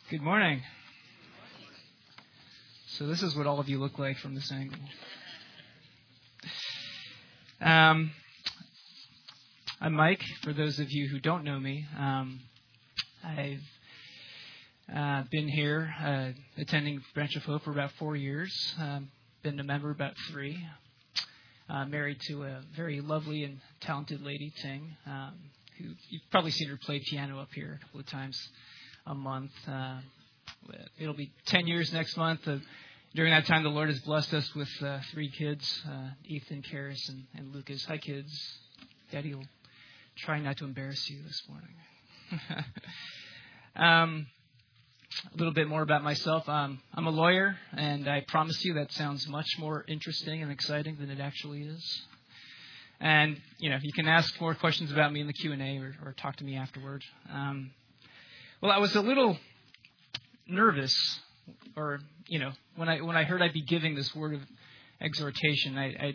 Good morning. So this is what all of you look like from this angle. I'm Mike, for those of you who don't know me. I've been here attending Branch of Hope for about 4 years. Been a member about 3. Married to a very lovely and talented lady, Ting, who you've probably seen her play piano up here a couple of times a month. It'll be 10 years next month. During that time, the Lord has blessed us with 3 kids, Ethan, Karis, and Lucas. Hi, kids. Daddy will try not to embarrass you this morning. A little bit more about myself. I'm a lawyer, and I promise you that sounds much more interesting and exciting than it actually is. And, you can ask more questions about me in the Q&A or talk to me afterward. Well, I was a little nervous, or when I heard I'd be giving this word of exhortation.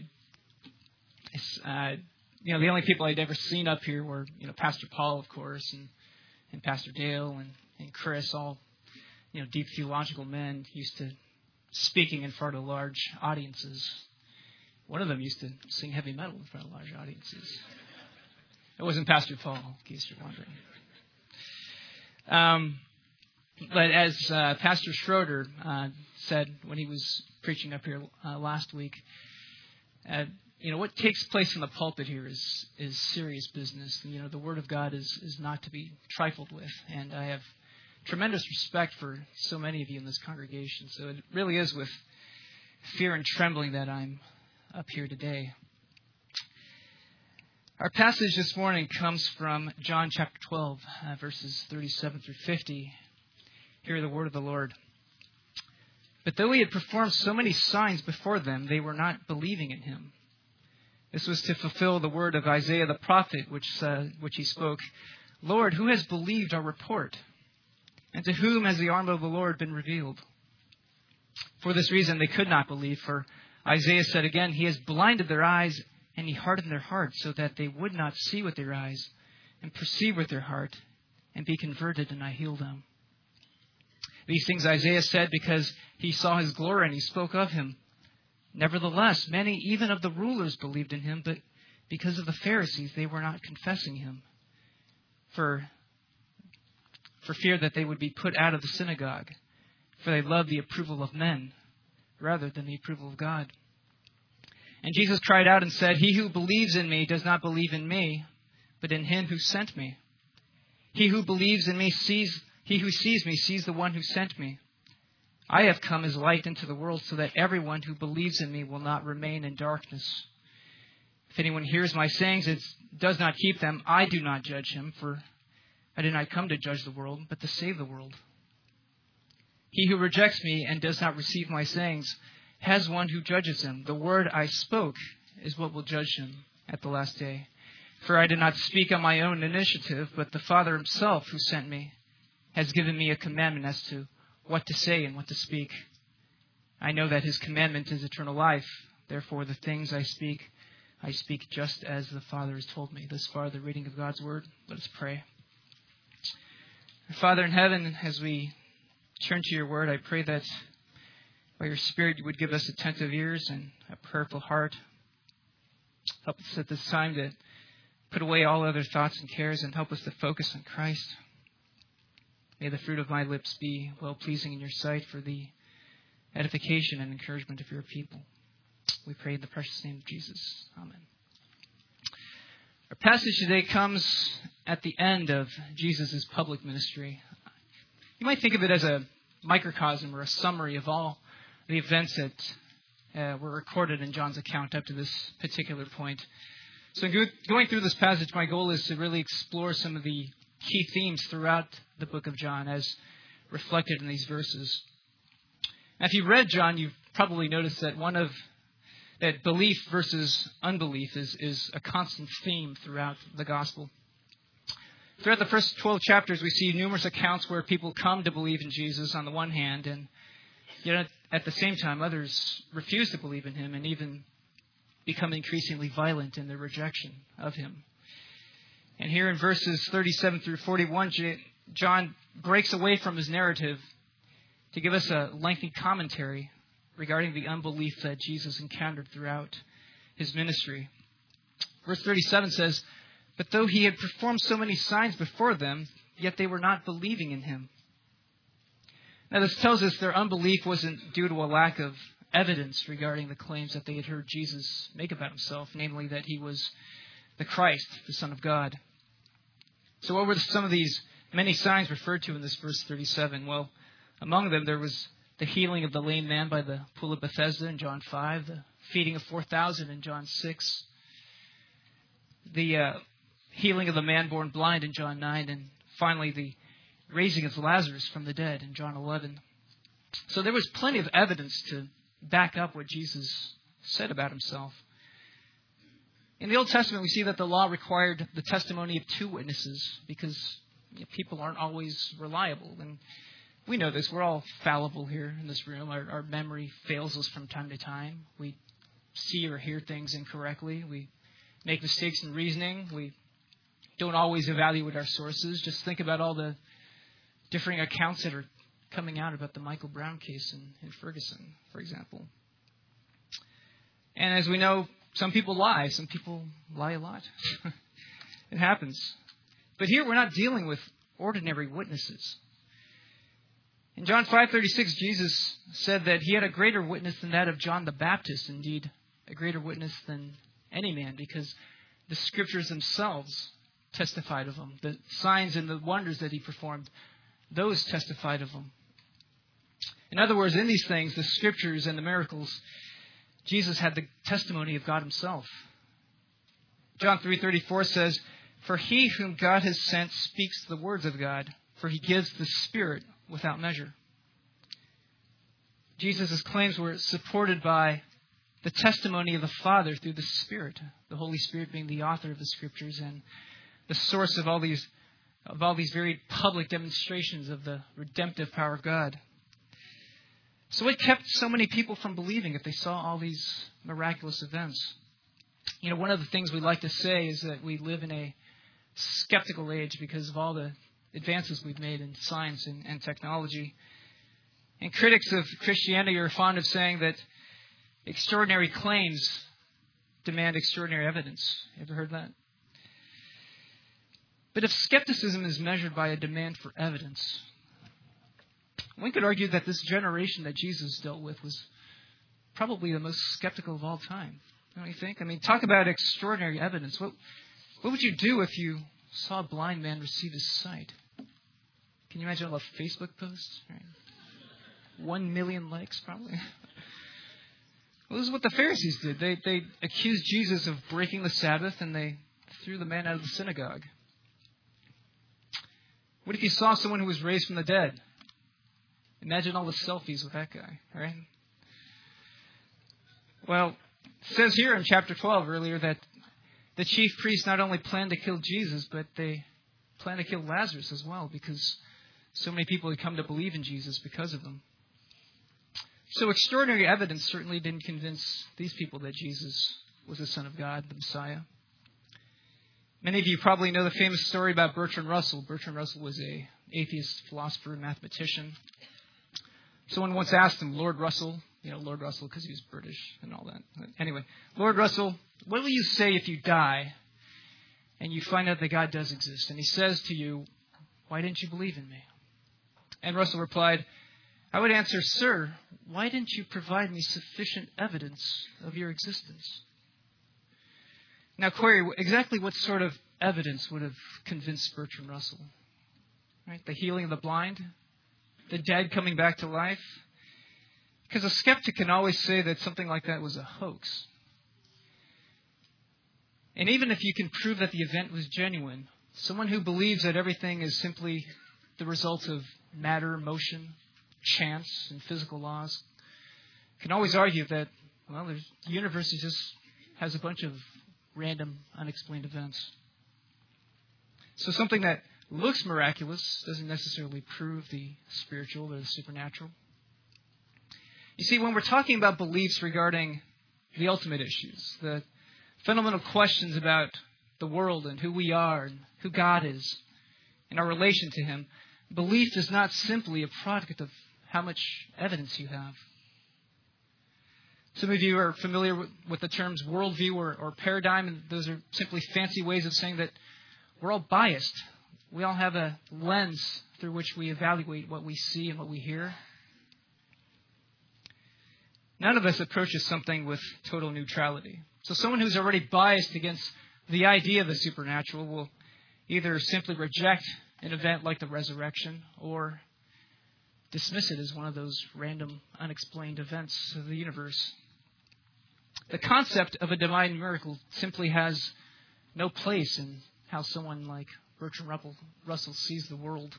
The only people I'd ever seen up here were Pastor Paul, of course, and Pastor Dale and Chris, all deep theological men used to speaking in front of large audiences. One of them used to sing heavy metal in front of large audiences. It wasn't Pastor Paul, in case you're wondering. But as Pastor Schroeder said when he was preaching up here last week, what takes place in the pulpit here is serious business. The Word of God is not to be trifled with, and I have tremendous respect for so many of you in this congregation. So it really is with fear and trembling that I'm up here today. Our passage this morning comes from John chapter 12, verses 37 through 50. Hear the word of the Lord. But though he had performed so many signs before them, they were not believing in him. This was to fulfill the word of Isaiah the prophet, which he spoke, "Lord, who has believed our report? And to whom has the arm of the Lord been revealed?" For this reason they could not believe, for Isaiah said again, "He has blinded their eyes, and he hardened their hearts, so that they would not see with their eyes, and perceive with their heart, and be converted, and I heal them." These things Isaiah said because he saw his glory, and he spoke of him. Nevertheless, many even of the rulers believed in him, but because of the Pharisees they were not confessing him, for fear that they would be put out of the synagogue, for they loved the approval of men rather than the approval of God. And Jesus cried out and said, "He who believes in me does not believe in me, but in him who sent me. He who believes in me he who sees me sees the one who sent me. I have come as light into the world so that everyone who believes in me will not remain in darkness. If anyone hears my sayings and does not keep them, I do not judge him, for I did not come to judge the world, but to save the world. He who rejects me and does not receive my sayings has one who judges him. The word I spoke is what will judge him at the last day. For I did not speak on my own initiative, but the Father himself who sent me has given me a commandment as to what to say and what to speak. I know that his commandment is eternal life. Therefore, the things I speak just as the Father has told me." Thus far, the reading of God's word. Let us pray. Father in heaven, as we turn to your word, I pray that by your Spirit you would give us attentive ears and a prayerful heart. Help us at this time to put away all other thoughts and cares and help us to focus on Christ. May the fruit of my lips be well-pleasing in your sight for the edification and encouragement of your people. We pray in the precious name of Jesus. Amen. Our passage today comes at the end of Jesus' public ministry. You might think of it as a microcosm or a summary of all the events that were recorded in John's account up to this particular point. So going through this passage, my goal is to really explore some of the key themes throughout the book of John as reflected in these verses. Now, if you've read John, you've probably noticed that belief versus unbelief is a constant theme throughout the gospel. Throughout the first 12 chapters, we see numerous accounts where people come to believe in Jesus on the one hand, and yet at the same time, others refuse to believe in him and even become increasingly violent in their rejection of him. And here in verses 37 through 41, John breaks away from his narrative to give us a lengthy commentary regarding the unbelief that Jesus encountered throughout his ministry. Verse 37 says, "But though he had performed so many signs before them, yet they were not believing in him." Now this tells us their unbelief wasn't due to a lack of evidence regarding the claims that they had heard Jesus make about himself, namely that he was the Christ, the Son of God. So what were some of these many signs referred to in this verse 37? Well, among them there was the healing of the lame man by the pool of Bethesda in John 5, the feeding of 4,000 in John 6, the healing of the man born blind in John 9, and finally the raising of Lazarus from the dead in John 11. So there was plenty of evidence to back up what Jesus said about himself. In the Old Testament, we see that the law required the testimony of 2 witnesses because people aren't always reliable. And we know this. We're all fallible here in this room. Our memory fails us from time to time. We see or hear things incorrectly. We make mistakes in reasoning. We don't always evaluate our sources. Just think about all the differing accounts that are coming out about the Michael Brown case in Ferguson, for example. And as we know, some people lie. Some people lie a lot. It happens. But here we're not dealing with ordinary witnesses. In John 5:36, Jesus said that he had a greater witness than that of John the Baptist, indeed, a greater witness than any man, because the Scriptures themselves testified of him. The signs and the wonders that he performed, those testified of him. In other words, in these things, the Scriptures and the miracles, Jesus had the testimony of God himself. John 3:34 says, "For he whom God has sent speaks the words of God, for he gives the Spirit without measure." Jesus' claims were supported by the testimony of the Father through the Spirit, the Holy Spirit being the author of the Scriptures and the source of all these very public demonstrations of the redemptive power of God. So what kept so many people from believing if they saw all these miraculous events? One of the things we like to say is that we live in a skeptical age because of all the advances we've made in science and technology. And critics of Christianity are fond of saying that extraordinary claims demand extraordinary evidence. You ever heard that? But if skepticism is measured by a demand for evidence, one could argue that this generation that Jesus dealt with was probably the most skeptical of all time. Don't you think? I mean, talk about extraordinary evidence. What would you do if you saw a blind man receive his sight? Can you imagine all the Facebook posts? Right? 1 million likes, probably. Well, this is what the Pharisees did. They accused Jesus of breaking the Sabbath, and they threw the man out of the synagogue. What if you saw someone who was raised from the dead? Imagine all the selfies with that guy, right? Well, it says here in chapter 12 earlier that the chief priests not only planned to kill Jesus, but they planned to kill Lazarus as well, because so many people had come to believe in Jesus because of them. So extraordinary evidence certainly didn't convince these people that Jesus was the Son of God, the Messiah. Many of you probably know the famous story about Bertrand Russell. Bertrand Russell was an atheist philosopher and mathematician. Someone once asked him, Lord Russell because he was British and all that. Anyway, Lord Russell, what will you say if you die and you find out that God does exist? And he says to you, why didn't you believe in me? And Russell replied, I would answer, Sir, why didn't you provide me sufficient evidence of your existence? Now, Corey, exactly what sort of evidence would have convinced Bertrand Russell? Right? The healing of the blind? The dead coming back to life? Because a skeptic can always say that something like that was a hoax. And even if you can prove that the event was genuine, someone who believes that everything is simply the result of matter, motion, chance, and physical laws can always argue that, the universe just has a bunch of random, unexplained events. So something that looks miraculous doesn't necessarily prove the spiritual or the supernatural. You see, when we're talking about beliefs regarding the ultimate issues, the fundamental questions about the world and who we are and who God is in our relation to Him, belief is not simply a product of how much evidence you have. Some of you are familiar with the terms worldview or paradigm, and those are simply fancy ways of saying that we're all biased. We all have a lens through which we evaluate what we see and what we hear. None of us approaches something with total neutrality. So someone who's already biased against the idea of the supernatural will either simply reject an event like the resurrection or dismiss it as one of those random, unexplained events of the universe. The concept of a divine miracle simply has no place in how someone like Bertrand Russell sees the world.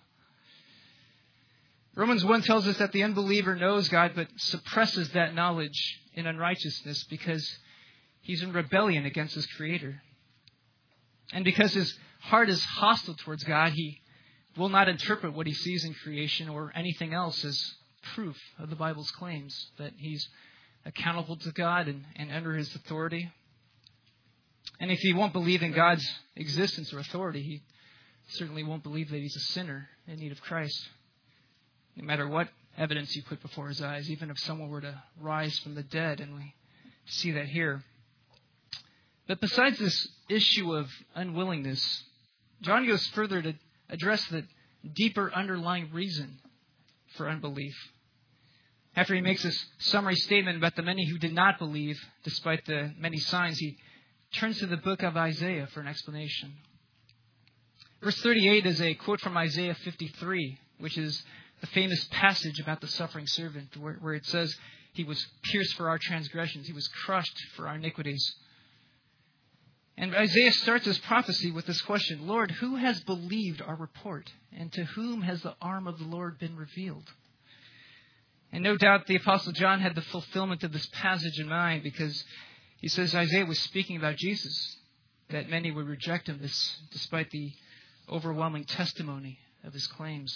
Romans 1 tells us that the unbeliever knows God but suppresses that knowledge in unrighteousness because he's in rebellion against his Creator. And because his heart is hostile towards God, he will not interpret what he sees in creation or anything else as proof of the Bible's claims that he's accountable to God and under His authority. And if he won't believe in God's existence or authority, he certainly won't believe that he's a sinner in need of Christ. No matter what evidence you put before his eyes, even if someone were to rise from the dead, and we see that here. But besides this issue of unwillingness, John goes further to address the deeper underlying reason for unbelief. After he makes this summary statement about the many who did not believe, despite the many signs, he turns to the book of Isaiah for an explanation. Verse 38 is a quote from Isaiah 53, which is the famous passage about the suffering servant, where it says, He was pierced for our transgressions, He was crushed for our iniquities. And Isaiah starts his prophecy with this question, Lord, who has believed our report? And to whom has the arm of the Lord been revealed? And no doubt the Apostle John had the fulfillment of this passage in mind, because he says Isaiah was speaking about Jesus, that many would reject him despite the overwhelming testimony of his claims.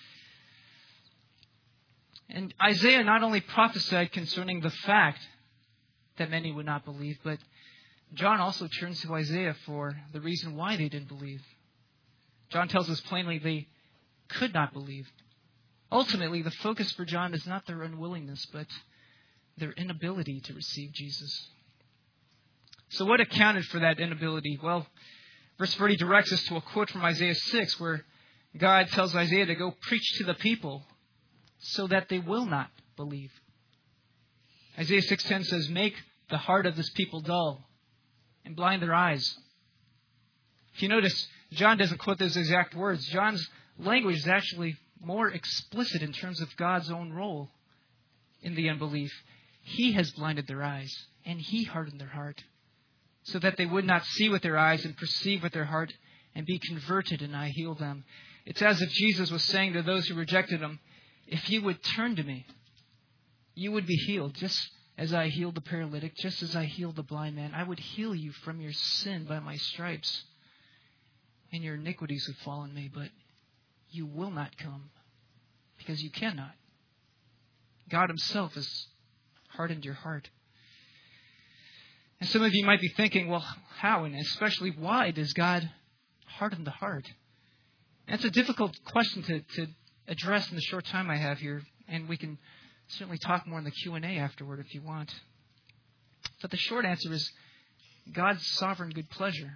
And Isaiah not only prophesied concerning the fact that many would not believe, but John also turns to Isaiah for the reason why they didn't believe. John tells us plainly they could not believe. Ultimately, the focus for John is not their unwillingness, but their inability to receive Jesus. So what accounted for that inability? Well, verse 40 directs us to a quote from Isaiah 6, where God tells Isaiah to go preach to the people so that they will not believe. Isaiah 6:10 says, make the heart of this people dull and blind their eyes. If you notice, John doesn't quote those exact words. John's language is actually more explicit in terms of God's own role in the unbelief. He has blinded their eyes, and He hardened their heart, so that they would not see with their eyes and perceive with their heart and be converted, and I heal them. It's as if Jesus was saying to those who rejected Him, if you would turn to me, you would be healed, just as I healed the paralytic, just as I healed the blind man. I would heal you from your sin by my stripes, and your iniquities would fall on me, but you will not come, because you cannot. God Himself has hardened your heart. And some of you might be thinking, well, how and especially why does God harden the heart? That's a difficult question to address in the short time I have here, and we can certainly talk more in the Q&A afterward if you want. But the short answer is God's sovereign good pleasure.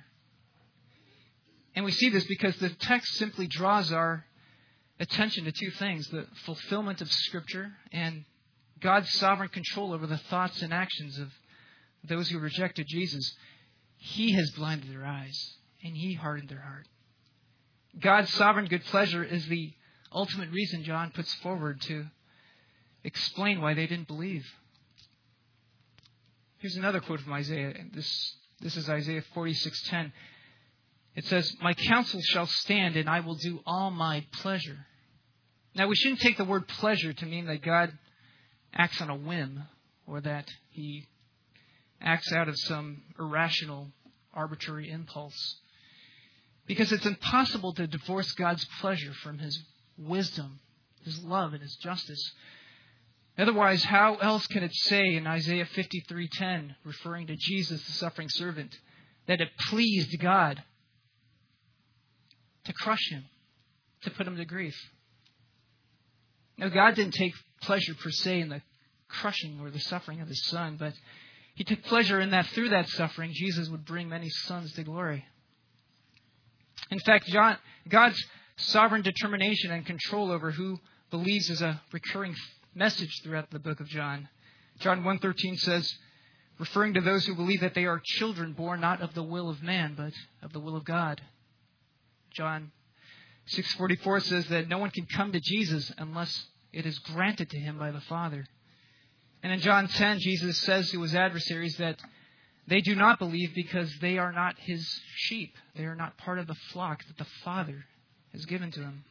And we see this because the text simply draws our attention to two things, the fulfillment of Scripture and God's sovereign control over the thoughts and actions of those who rejected Jesus. He has blinded their eyes, and He hardened their heart. God's sovereign good pleasure is the ultimate reason John puts forward to explain why they didn't believe. Here's another quote from Isaiah. This is Isaiah 46:10. It says, my counsel shall stand, and I will do all my pleasure. Now, we shouldn't take the word pleasure to mean that God acts on a whim, or that He acts out of some irrational, arbitrary impulse. Because it's impossible to divorce God's pleasure from His wisdom, His love, and His justice. Otherwise, how else can it say in Isaiah 53:10, referring to Jesus, the suffering servant, that it pleased God to crush Him to put him to grief. Now, God didn't take pleasure per se in the crushing or the suffering of his Son, but he took pleasure in that through that suffering, Jesus would bring many sons to glory. In fact, God's sovereign determination and control over who believes is a recurring message throughout the book of John. John 1:13 says, referring to those who believe that they are children born not of the will of man, but of the will of God. John 6:44 says that no one can come to Jesus unless it is granted to him by the Father. And in John 10, Jesus says to his adversaries that they do not believe because they are not his sheep. They are not part of the flock that the Father has given to him.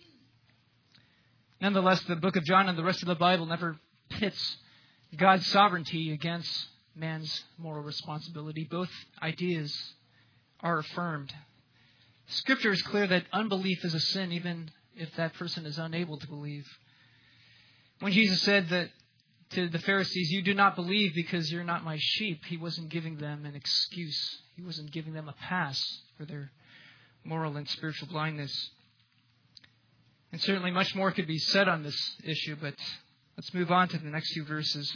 Nonetheless, the book of John and the rest of the Bible never pits God's sovereignty against man's moral responsibility. Both ideas are affirmed. Scripture is clear that unbelief is a sin, even if that person is unable to believe. When Jesus said that to the Pharisees, you do not believe because you're not my sheep, he wasn't giving them an excuse. He wasn't giving them a pass for their moral and spiritual blindness. And certainly much more could be said on this issue, but let's move on to the next few verses.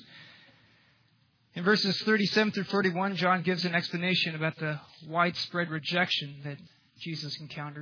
In verses 37 through 41, John gives an explanation about the widespread rejection that Jesus encountered.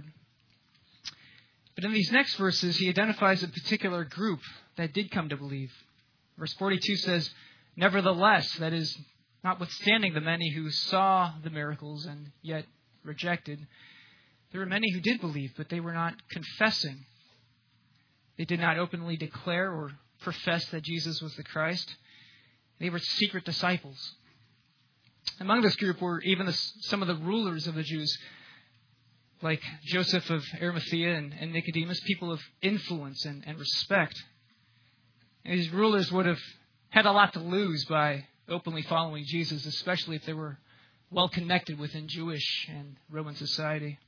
But in these next verses, he identifies a particular group that did come to believe. Verse 42 says, nevertheless, that is, notwithstanding the many who saw the miracles and yet rejected, there were many who did believe, but they were not confessing. They did not openly declare or profess that Jesus was the Christ. They were secret disciples. Among this group were even some of the rulers of the Jews, like Joseph of Arimathea and Nicodemus, people of influence and respect. And these rulers would have had a lot to lose by openly following Jesus, especially if they were well connected within Jewish and Roman society.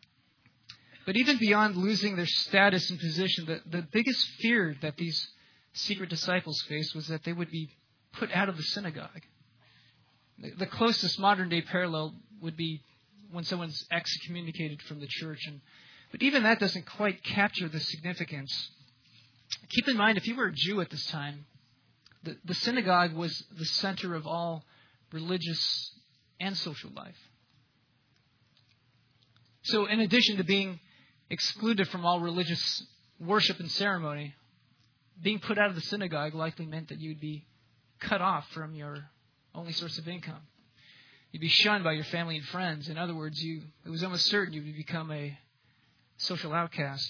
But even beyond losing their status and position, the biggest fear that these secret disciples faced was that they would be put out of the synagogue. The closest modern day parallel would be when someone's excommunicated from the church. But even that doesn't quite capture the significance. Keep in mind, if you were a Jew at this time, the synagogue was the center of all religious and social life. So in addition to being excluded from all religious worship and ceremony, being put out of the synagogue likely meant that you'd be cut off from your only source of income. You'd be shunned by your family and friends. In other words, it was almost certain you would become a social outcast.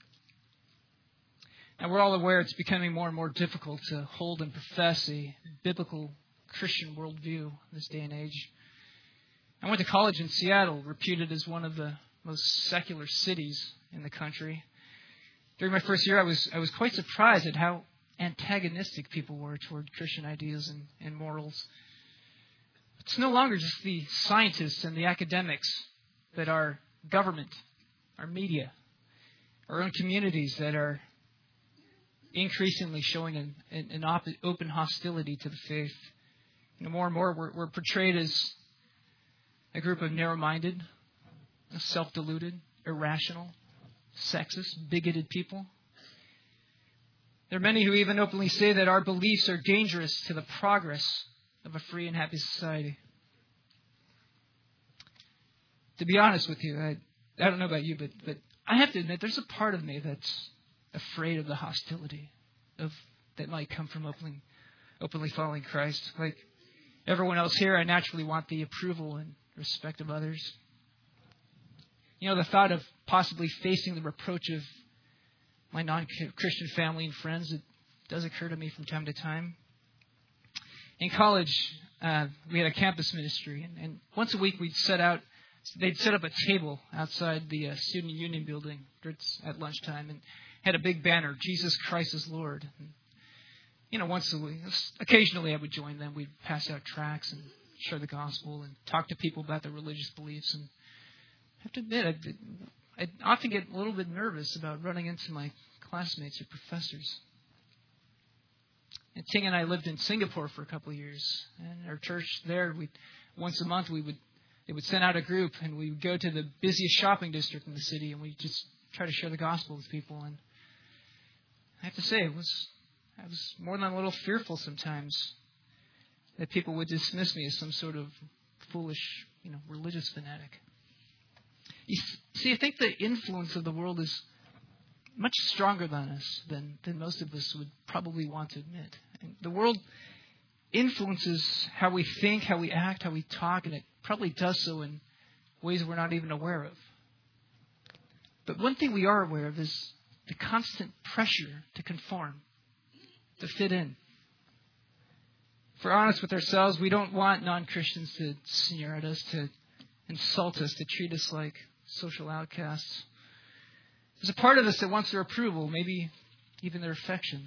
Now, we're all aware it's becoming more and more difficult to hold and profess a biblical Christian worldview in this day and age. I went to college in Seattle, reputed as one of the most secular cities in the country. During my first year, I was quite surprised at how antagonistic people were toward Christian ideas and morals. It's no longer just the scientists and the academics, but our government, our media, our own communities that are increasingly showing an open hostility to the faith. More and more we're portrayed as a group of narrow-minded, self-deluded, irrational, sexist, bigoted people. There are many who even openly say that our beliefs are dangerous to the progress of a free and happy society. To be honest with you, I don't know about you, but I have to admit there's a part of me that's afraid of the hostility that might come from openly following Christ. Like everyone else here, I naturally want the approval and respect of others. The thought of possibly facing the reproach of my non-Christian family and friends, it does occur to me from time to time. In college, we had a campus ministry, and once a week they'd set up a table outside the student union building at lunchtime and had a big banner, Jesus Christ is Lord. And, once a week, occasionally I would join them. We'd pass out tracts and share the gospel and talk to people about their religious beliefs. And I have to admit, I'd often get a little bit nervous about running into my classmates or professors. And Ting and I lived in Singapore for a couple of years. And our church there, once a month, they would send out a group and we would go to the busiest shopping district in the city and we'd just try to share the gospel with people. And I have to say, I was more than a little fearful sometimes that people would dismiss me as some sort of foolish, religious fanatic. You see, I think the influence of the world is much stronger than us than most of us would probably want to admit. And the world influences how we think, how we act, how we talk, and it probably does so in ways we're not even aware of. But one thing we are aware of is the constant pressure to conform, to fit in. If we're honest with ourselves, we don't want non-Christians to sneer at us, to insult us, to treat us like social outcasts. There's a part of us that wants their approval, maybe even their affection.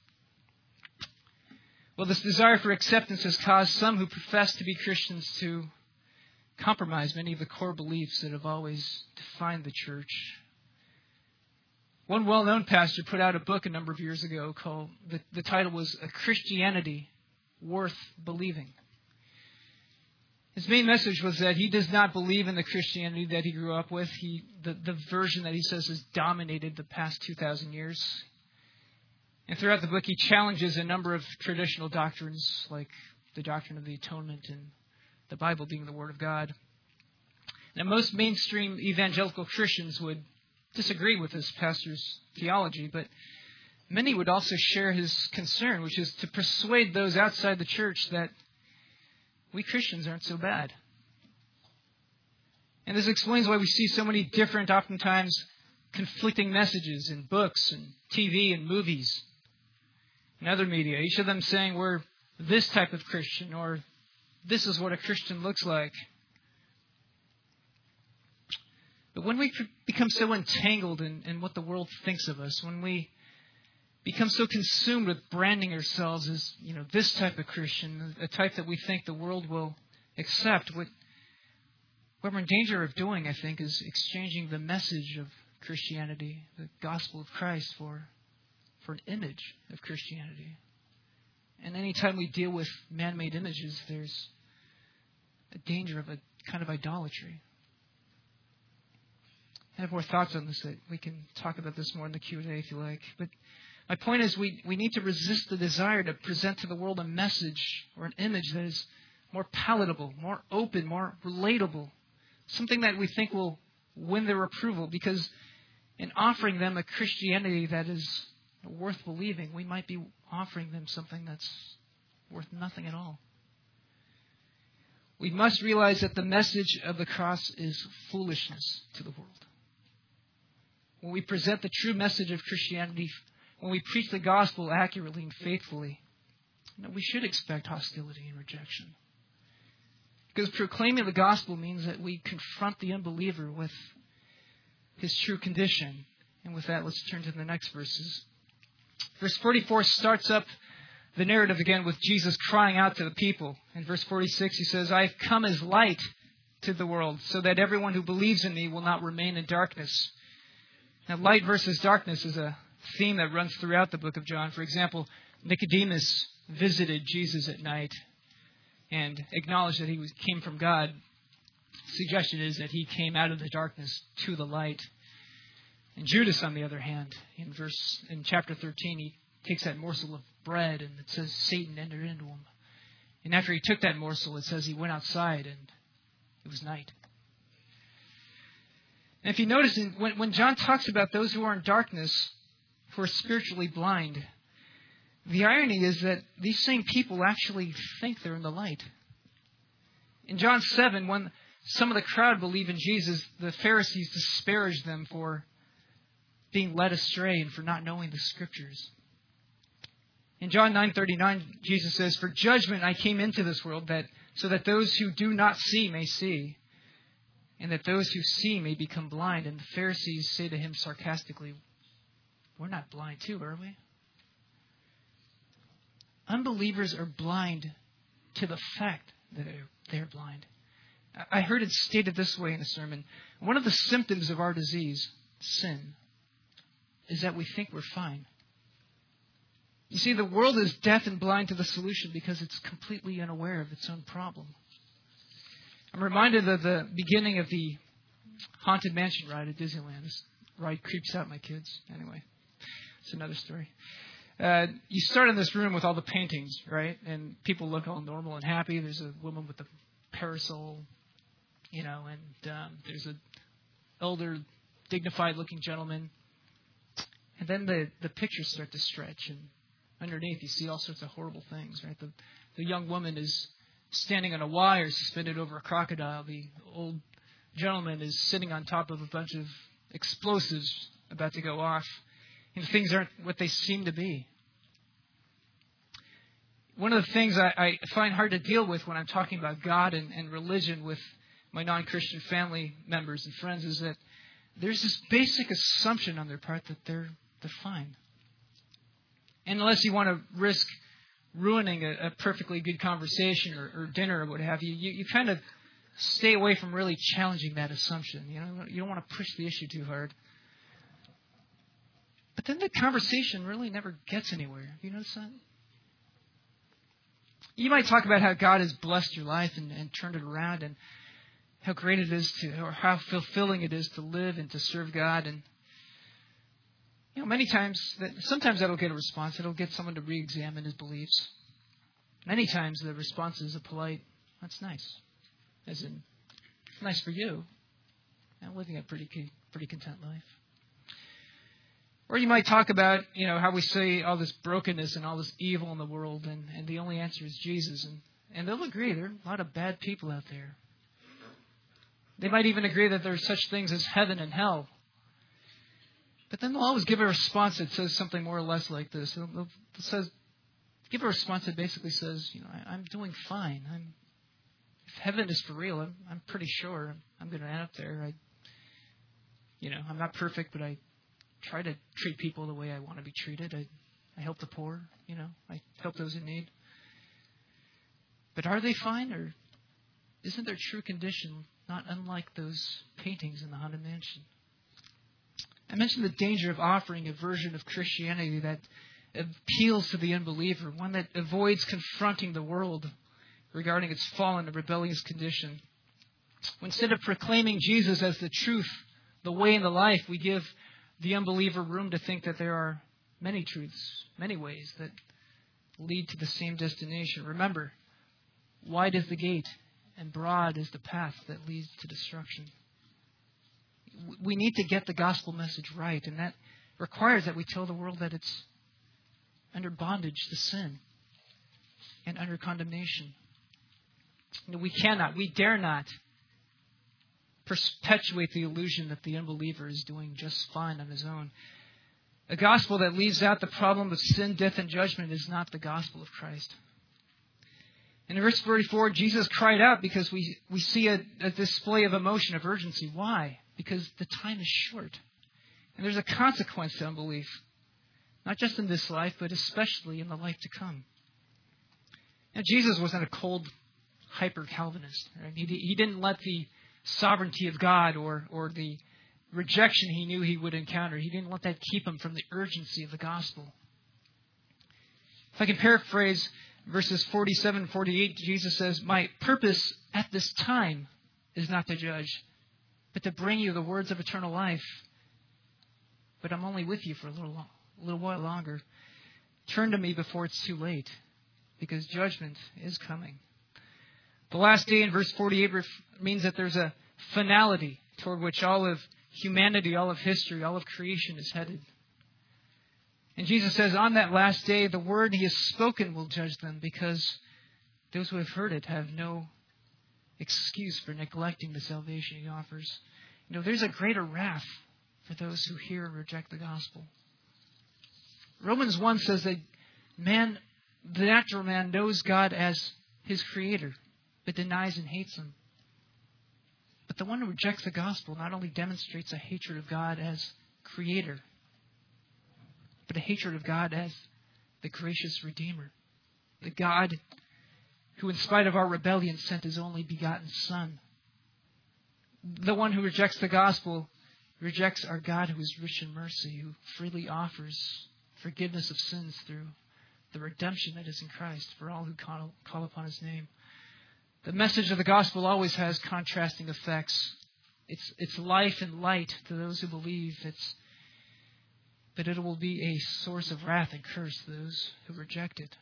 Well, this desire for acceptance has caused some who profess to be Christians to compromise many of the core beliefs that have always defined the church. One well-known pastor put out a book a number of years ago called, the title was A Christianity Worth Believing. His main message was that he does not believe in the Christianity that he grew up with. The version that he says has dominated the past 2,000 years. And throughout the book, he challenges a number of traditional doctrines, like the doctrine of the atonement and the Bible being the Word of God. Now, most mainstream evangelical Christians would disagree with this pastor's theology, but many would also share his concern, which is to persuade those outside the church that we Christians aren't so bad. And this explains why we see so many different, oftentimes conflicting messages in books and TV and movies and other media. Each of them saying we're this type of Christian, or this is what a Christian looks like. But when we become so entangled in what the world thinks of us, when we become so consumed with branding ourselves as, this type of Christian, a type that we think the world will accept, what we're in danger of doing, I think, is exchanging the message of Christianity, the gospel of Christ, for an image of Christianity. And anytime we deal with man-made images, there's a danger of a kind of idolatry. I have more thoughts on this. That we can talk about this more in the Q&A if you like. But my point is we need to resist the desire to present to the world a message or an image that is more palatable, more open, more relatable. Something that we think will win their approval. Because in offering them a Christianity that is worth believing, we might be offering them something that's worth nothing at all. We must realize that the message of the cross is foolishness to the world. When we present the true message of Christianity, when we preach the gospel accurately and faithfully, we should expect hostility and rejection. Because proclaiming the gospel means that we confront the unbeliever with his true condition. And with that, let's turn to the next verses. Verse 44 starts up the narrative again with Jesus crying out to the people. In verse 46, he says, I have come as light to the world, so that everyone who believes in me will not remain in darkness. Now, light versus darkness is a theme that runs throughout the book of John. For example, Nicodemus visited Jesus at night and acknowledged that he came from God. The suggestion is that he came out of the darkness to the light. And Judas, on the other hand, in chapter 13, he takes that morsel of bread and it says Satan entered into him. And after he took that morsel, it says he went outside and it was night. And if you notice, when John talks about those who are in darkness, who are spiritually blind, the irony is that these same people actually think they're in the light. In John 7, when some of the crowd believe in Jesus, the Pharisees disparage them for being led astray and for not knowing the Scriptures. In John 9:39, Jesus says, for judgment I came into this world, so that those who do not see may see, and that those who see may become blind. And the Pharisees say to him sarcastically, we're not blind too, are we? Unbelievers are blind to the fact that they're blind. I heard it stated this way in a sermon. One of the symptoms of our disease, sin, is that we think we're fine. You see, the world is deaf and blind to the solution because it's completely unaware of its own problem. I'm reminded of the beginning of the Haunted Mansion ride at Disneyland. ride creeps out my kids. Anyway, it's another story. You start in this room with all the paintings, right? And people look all normal and happy. There's a woman with a parasol, and there's an older, dignified-looking gentleman. And then the pictures start to stretch, and underneath you see all sorts of horrible things, right? The young woman is standing on a wire suspended over a crocodile. The old gentleman is sitting on top of a bunch of explosives about to go off. And things aren't what they seem to be. One of the things I find hard to deal with when I'm talking about God and religion with my non-Christian family members and friends is that there's this basic assumption on their part that they're fine. And unless you want to risk ruining a perfectly good conversation or dinner or what have you, you kind of stay away from really challenging that assumption. You don't want to push the issue too hard. But then the conversation really never gets anywhere. Have you noticed that? You might talk about how God has blessed your life and turned it around and how great it is or how fulfilling it is to live and to serve God. And, sometimes that'll get a response. It'll get someone to re-examine his beliefs. Many times the response is a polite, that's nice. As in, it's nice for you. I'm living a pretty content life. Or you might talk about, how we see all this brokenness and all this evil in the world, and the only answer is Jesus. And they'll agree there are a lot of bad people out there. They might even agree that there are such things as heaven and hell. But then they'll always give a response that says something more or less like this. They'll give a response that basically says, I'm doing fine. If heaven is for real, I'm pretty sure I'm going to end up there. I'm not perfect, but I try to treat people the way I want to be treated. I help the poor, I help those in need. But are they fine, or isn't their true condition not unlike those paintings in the Haunted Mansion? I mentioned the danger of offering a version of Christianity that appeals to the unbeliever, one that avoids confronting the world regarding its fallen and rebellious condition. Instead of proclaiming Jesus as the truth, the way, and the life, we give the unbeliever room to think that there are many truths, many ways that lead to the same destination. Remember, wide is the gate and broad is the path that leads to destruction. We need to get the gospel message right, and that requires that we tell the world that it's under bondage to sin and under condemnation. We dare not perpetuate the illusion that the unbeliever is doing just fine on his own. A gospel that leaves out the problem of sin, death, and judgment is not the gospel of Christ. And in verse 44, Jesus cried out because we see a display of emotion, of urgency. Why? Because the time is short. And there's a consequence to unbelief. Not just in this life, but especially in the life to come. Now, Jesus wasn't a cold, hyper-Calvinist. Right? He didn't let the sovereignty of God or the rejection he knew he would encounter, he didn't let that keep him from the urgency of the gospel. If I can paraphrase verses 47 and 48, Jesus says, "My purpose at this time is not to judge, but to bring you the words of eternal life. But I'm only with you for a little while longer. Turn to me before it's too late, because judgment is coming." The last day in verse 48 means that there's a finality toward which all of humanity, all of history, all of creation is headed. And Jesus says, on that last day, the word he has spoken will judge them, because those who have heard it have no excuse for neglecting the salvation he offers. There's a greater wrath for those who hear and reject the gospel. Romans 1 says that the natural man knows God as his creator, but denies and hates him. But the one who rejects the gospel not only demonstrates a hatred of God as creator, but a hatred of God as the gracious Redeemer. The God who, in spite of our rebellion, sent his only begotten Son. The one who rejects the gospel rejects our God who is rich in mercy, who freely offers forgiveness of sins through the redemption that is in Christ for all who call upon his name. The message of the gospel always has contrasting effects. It's life and light to those who believe. But it will be a source of wrath and curse to those who reject it.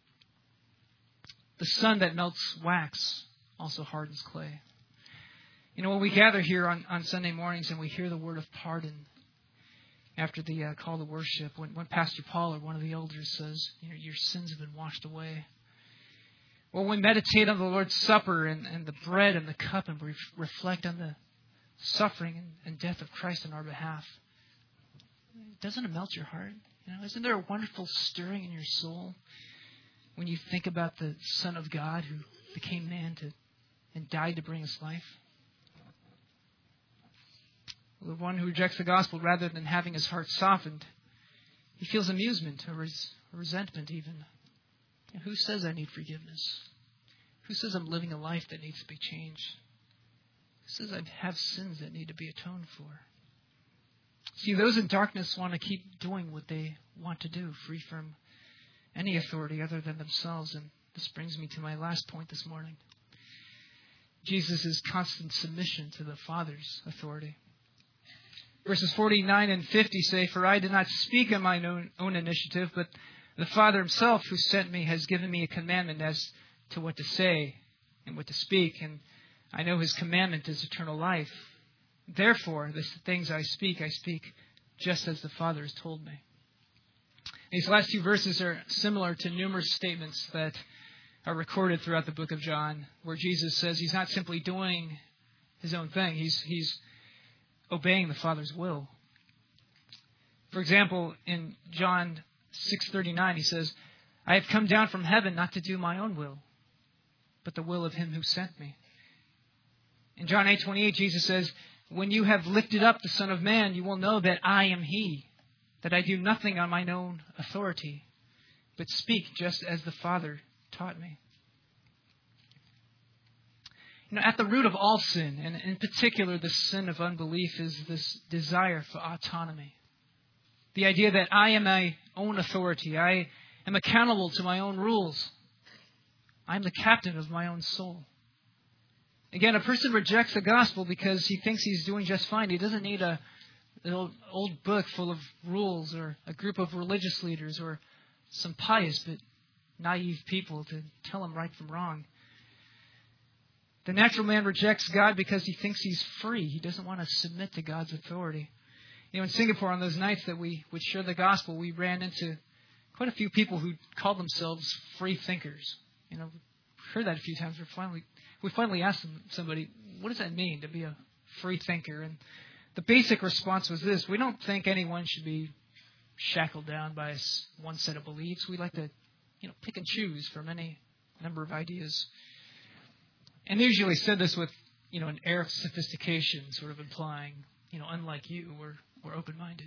The sun that melts wax also hardens clay. When we gather here on Sunday mornings and we hear the word of pardon after the call to worship, when Pastor Paul or one of the elders says, your sins have been washed away. Or when we meditate on the Lord's Supper and the bread and the cup and we reflect on the suffering and death of Christ on our behalf, doesn't it melt your heart? Isn't there a wonderful stirring in your soul when you think about the Son of God who became man and died to bring us life? The one who rejects the gospel, rather than having his heart softened, he feels amusement or resentment even. Who says I need forgiveness? Who says I'm living a life that needs to be changed? Who says I have sins that need to be atoned for? See, those in darkness want to keep doing what they want to do, free from any authority other than themselves. And this brings me to my last point this morning. Jesus' constant submission to the Father's authority. Verses 49 and 50 say, "For I did not speak on my own initiative, but the Father himself who sent me has given me a commandment as to what to say and what to speak. And I know his commandment is eternal life. Therefore, the things I speak just as the Father has told me." These last two verses are similar to numerous statements that are recorded throughout the book of John, where Jesus says he's not simply doing his own thing. He's obeying the Father's will. For example, in John 6:39, he says, "I have come down from heaven not to do my own will, but the will of him who sent me." In John 8:28, Jesus says, "When you have lifted up the Son of Man, you will know that I am he, that I do nothing on my own authority, but speak just as the Father taught me." At the root of all sin, and in particular the sin of unbelief, is this desire for autonomy. The idea that I am my own authority. I am accountable to my own rules. I am the captain of my own soul. Again, a person rejects the gospel because he thinks he's doing just fine. He doesn't need an old book full of rules or a group of religious leaders or some pious but naive people to tell him right from wrong. The natural man rejects God because he thinks he's free. He doesn't want to submit to God's authority. In Singapore, on those nights that we would share the gospel, we ran into quite a few people who called themselves free thinkers. We've heard that a few times. We finally asked somebody, what does that mean to be a free thinker? And the basic response was this: we don't think anyone should be shackled down by one set of beliefs. We like to, pick and choose from any number of ideas. And they usually said this with, an air of sophistication, sort of implying, unlike you, we're open-minded.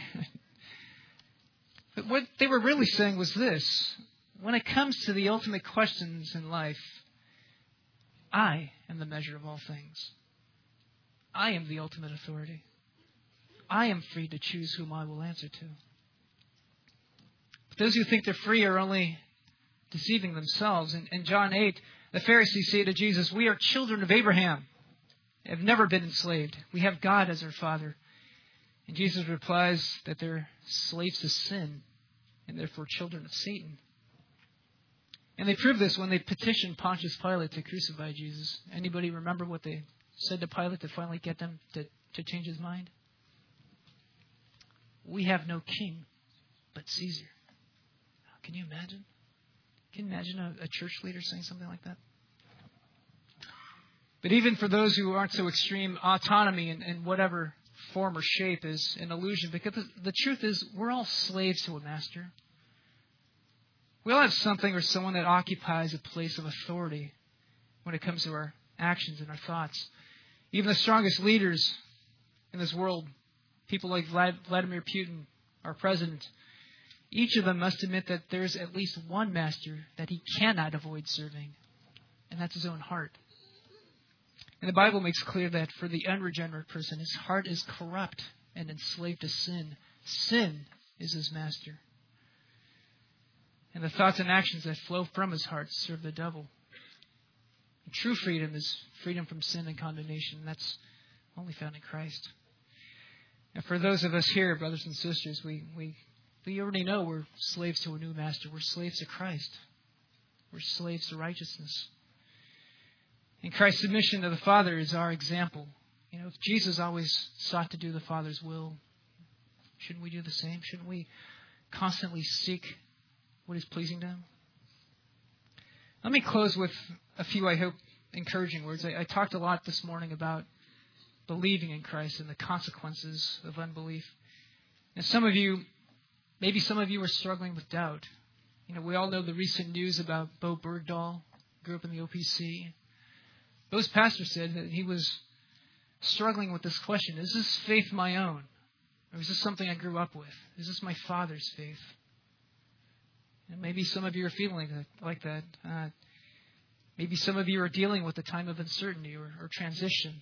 But what they were really saying was this: when it comes to the ultimate questions in life, I am the measure of all things. I am the ultimate authority. I am free to choose whom I will answer to. But those who think they're free are only deceiving themselves. In John 8, the Pharisees say to Jesus, "We are children of Abraham, have never been enslaved. We have God as our Father." And Jesus replies that they're slaves to sin and therefore children of Satan. And they proved this when they petitioned Pontius Pilate to crucify Jesus. Anybody remember what they said to Pilate to finally get them to change his mind? "We have no king but Caesar." Can you imagine? Can you imagine a church leader saying something like that? But even for those who aren't so extreme, autonomy in whatever form or shape is an illusion, because the truth is we're all slaves to a master. We all have something or someone that occupies a place of authority when it comes to our actions and our thoughts. Even the strongest leaders in this world, people like Vladimir Putin, our president, each of them must admit that there's at least one master that he cannot avoid serving, and that's his own heart. And the Bible makes clear that for the unregenerate person, his heart is corrupt and enslaved to sin. Sin is his master. And the thoughts and actions that flow from his heart serve the devil. And true freedom is freedom from sin and condemnation. That's only found in Christ. And for those of us here, brothers and sisters, we already know we're slaves to a new master. We're slaves to Christ. We're slaves to righteousness. And Christ's submission to the Father is our example. If Jesus always sought to do the Father's will, shouldn't we do the same? Shouldn't we constantly seek what is pleasing to Him? Let me close with a few, I hope, encouraging words. I talked a lot this morning about believing in Christ and the consequences of unbelief. And maybe some of you are struggling with doubt. We all know the recent news about Bo Bergdahl, grew up in the OPC. Bo's pastor said that he was struggling with this question: is this faith my own? Or is this something I grew up with? Is this my father's faith? And maybe some of you are feeling like that. Maybe some of you are dealing with a time of uncertainty or transition.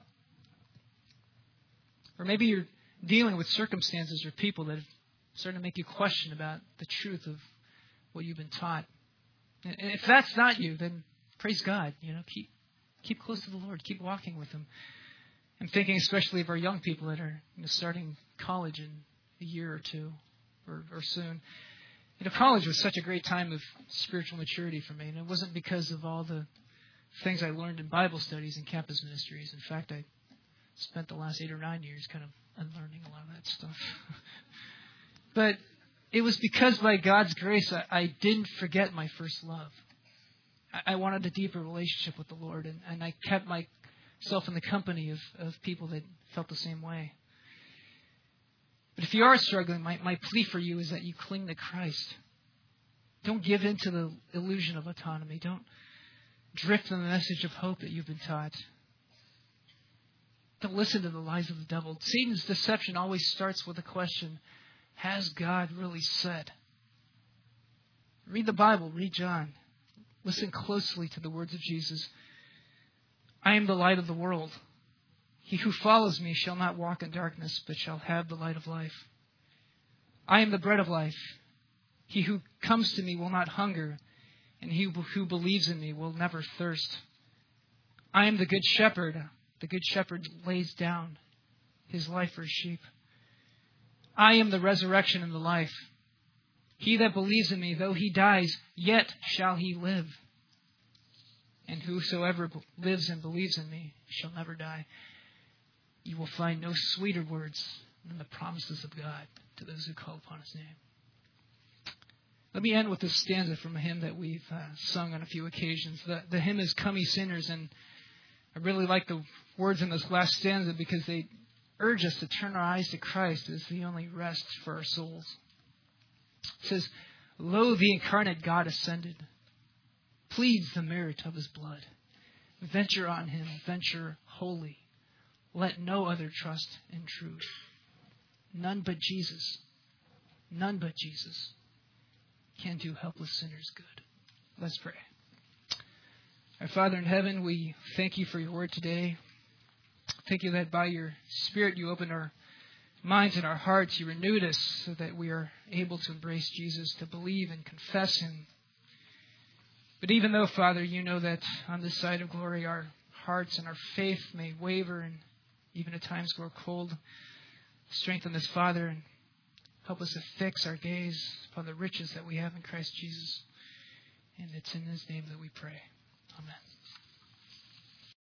Or maybe you're dealing with circumstances or people that have started to make you question about the truth of what you've been taught. And if that's not you, then praise God. Keep close to the Lord. Keep walking with Him. I'm thinking especially of our young people that are starting college in a year or two or soon. College was such a great time of spiritual maturity for me. And it wasn't because of all the things I learned in Bible studies and campus ministries. In fact, I spent the last 8 or 9 years kind of unlearning a lot of that stuff. But it was because by God's grace, I didn't forget my first love. I wanted a deeper relationship with the Lord, and I kept myself in the company of people that felt the same way. But if you are struggling, my plea for you is that you cling to Christ. Don't give in to the illusion of autonomy. Don't drift from the message of hope that you've been taught. Don't listen to the lies of the devil. Satan's deception always starts with a question: has God really said? Read the Bible. Read John. Listen closely to the words of Jesus. I am the light of the world. He who follows me shall not walk in darkness, but shall have the light of life. I am the bread of life. He who comes to me will not hunger, and he who believes in me will never thirst. I am the good shepherd. The good shepherd lays down his life for his sheep. I am the resurrection and the life. He that believes in me, though he dies, yet shall he live. And whosoever lives and believes in me shall never die. You will find no sweeter words than the promises of God to those who call upon His name. Let me end with this stanza from a hymn that we've sung on a few occasions. The hymn is Come Ye Sinners, and I really like the words in this last stanza because they urge us to turn our eyes to Christ as the only rest for our souls. It says, Lo, the incarnate God ascended, pleads the merit of His blood. Venture on Him, venture wholly. Let no other trust intrude. None but Jesus can do helpless sinners good. Let's pray. Our Father in heaven, we thank You for Your word today. Thank You that by Your Spirit You opened our minds and our hearts. You renewed us so that we are able to embrace Jesus, to believe and confess Him. But even though, Father, You know that on this side of glory our hearts and our faith may waver and even at times grow cold, strengthen us, Father, and help us to fix our gaze upon the riches that we have in Christ Jesus. And it's in His name that we pray. Amen.